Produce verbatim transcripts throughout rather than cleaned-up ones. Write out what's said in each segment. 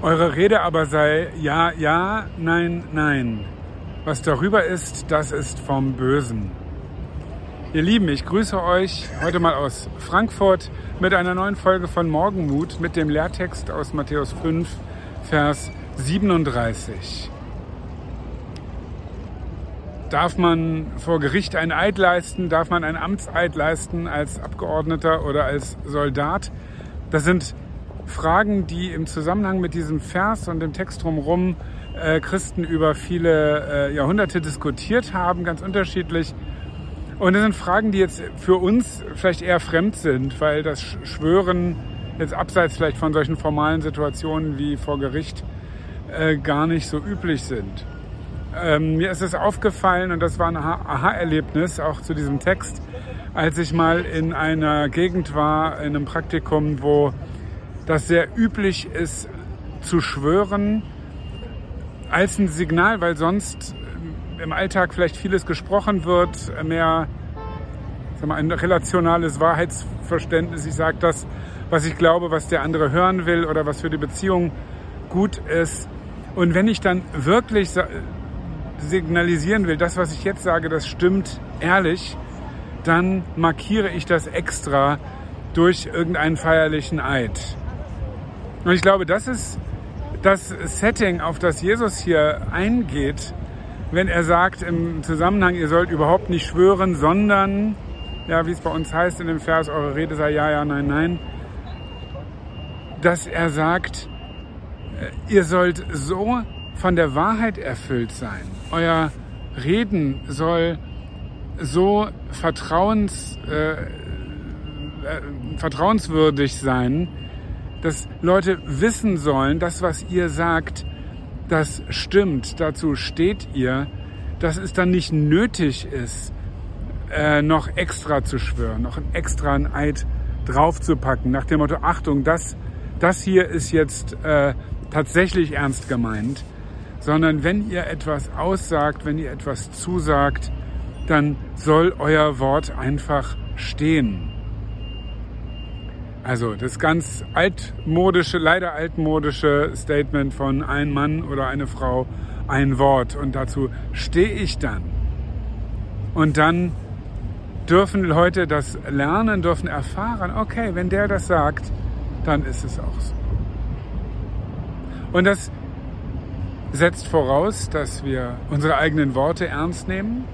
Eure Rede aber sei ja, ja, nein, nein. Was darüber ist, das ist vom Bösen. Ihr Lieben, ich grüße euch heute mal aus Frankfurt mit einer neuen Folge von Morgenmut mit dem Lehrtext aus Matthäus fünf, Vers siebenunddreißig. Darf man vor Gericht einen Eid leisten? Darf man einen Amtseid leisten als Abgeordneter oder als Soldat? Das sind Fragen, die im Zusammenhang mit diesem Vers und dem Text drumherum äh, Christen über viele äh, Jahrhunderte diskutiert haben, ganz unterschiedlich. Und das sind Fragen, die jetzt für uns vielleicht eher fremd sind, weil das Schwören jetzt abseits vielleicht von solchen formalen Situationen wie vor Gericht äh, gar nicht so üblich sind. Ähm, mir ist es aufgefallen, und das war ein Aha-Erlebnis auch zu diesem Text, als ich mal in einer Gegend war, in einem Praktikum, wo das sehr üblich ist, zu schwören als ein Signal, weil sonst im Alltag vielleicht vieles gesprochen wird, mehr sag mal, ein relationales Wahrheitsverständnis. Ich sage das, was ich glaube, was der andere hören will oder was für die Beziehung gut ist. Und wenn ich dann wirklich signalisieren will, das, was ich jetzt sage, das stimmt ehrlich, dann markiere ich das extra durch irgendeinen feierlichen Eid. Und ich glaube, das ist das Setting, auf das Jesus hier eingeht, wenn er sagt im Zusammenhang, ihr sollt überhaupt nicht schwören, sondern, ja, wie es bei uns heißt in dem Vers, eure Rede sei ja, ja, nein, nein, dass er sagt, ihr sollt so von der Wahrheit erfüllt sein. Euer Reden soll so vertrauens, äh, äh, vertrauenswürdig sein, dass Leute wissen sollen, das, was ihr sagt, das stimmt, dazu steht ihr, dass es dann nicht nötig ist, äh, noch extra zu schwören, noch einen extra einen Eid draufzupacken, nach dem Motto, Achtung, das, das hier ist jetzt äh, tatsächlich ernst gemeint, sondern wenn ihr etwas aussagt, wenn ihr etwas zusagt, dann soll euer Wort einfach stehen. Also das ganz altmodische, leider altmodische Statement von ein Mann oder eine Frau, ein Wort. Und dazu stehe ich dann. Und dann dürfen Leute das lernen, dürfen erfahren, okay, wenn der das sagt, dann ist es auch so. Und das setzt voraus, dass wir unsere eigenen Worte ernst nehmen.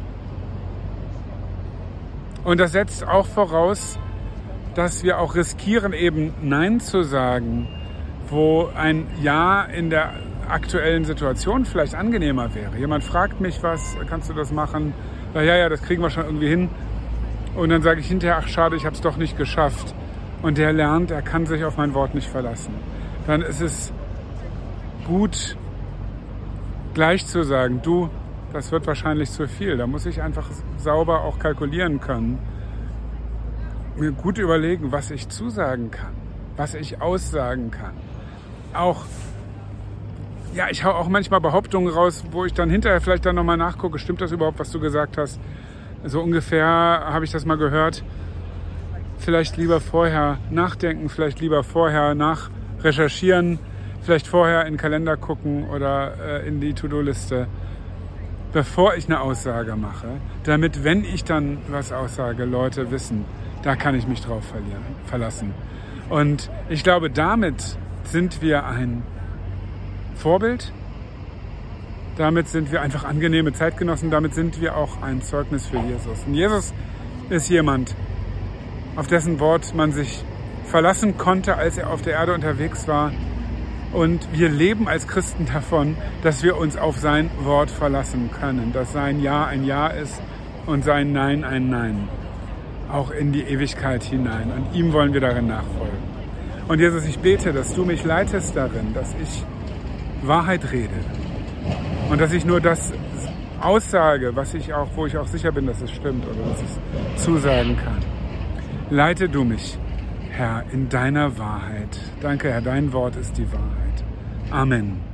Und das setzt auch voraus, dass wir auch riskieren, eben Nein zu sagen, wo ein Ja in der aktuellen Situation vielleicht angenehmer wäre. Jemand fragt mich was, kannst du das machen? Ja, ja, das kriegen wir schon irgendwie hin. Und dann sage ich hinterher, ach schade, ich habe es doch nicht geschafft. Und der lernt, er kann sich auf mein Wort nicht verlassen. Dann ist es gut, gleich zu sagen, du, das wird wahrscheinlich zu viel. Da muss ich einfach sauber auch kalkulieren können. Mir gut überlegen, was ich zusagen kann, was ich aussagen kann. Auch, ja, ich hau auch manchmal Behauptungen raus, wo ich dann hinterher vielleicht dann nochmal nachgucke, stimmt das überhaupt, was du gesagt hast? So ungefähr habe ich das mal gehört. Vielleicht lieber vorher nachdenken, vielleicht lieber vorher nachrecherchieren, vielleicht vorher in den Kalender gucken oder äh, in die To-Do-Liste, bevor ich eine Aussage mache, damit, wenn ich dann was aussage, Leute wissen, da kann ich mich drauf verlieren, verlassen. Und ich glaube, damit sind wir ein Vorbild. Damit sind wir einfach angenehme Zeitgenossen. Damit sind wir auch ein Zeugnis für Jesus. Und Jesus ist jemand, auf dessen Wort man sich verlassen konnte, als er auf der Erde unterwegs war. Und wir leben als Christen davon, dass wir uns auf sein Wort verlassen können. Dass sein Ja ein Ja ist und sein Nein ein Nein. Auch in die Ewigkeit hinein. Und ihm wollen wir darin nachfolgen. Und Jesus, ich bete, dass du mich leitest darin, dass ich Wahrheit rede. Und dass ich nur das aussage, was ich auch, wo ich auch sicher bin, dass es stimmt oder dass ich es zusagen kann. Leite du mich, Herr, in deiner Wahrheit. Danke, Herr, dein Wort ist die Wahrheit. Amen.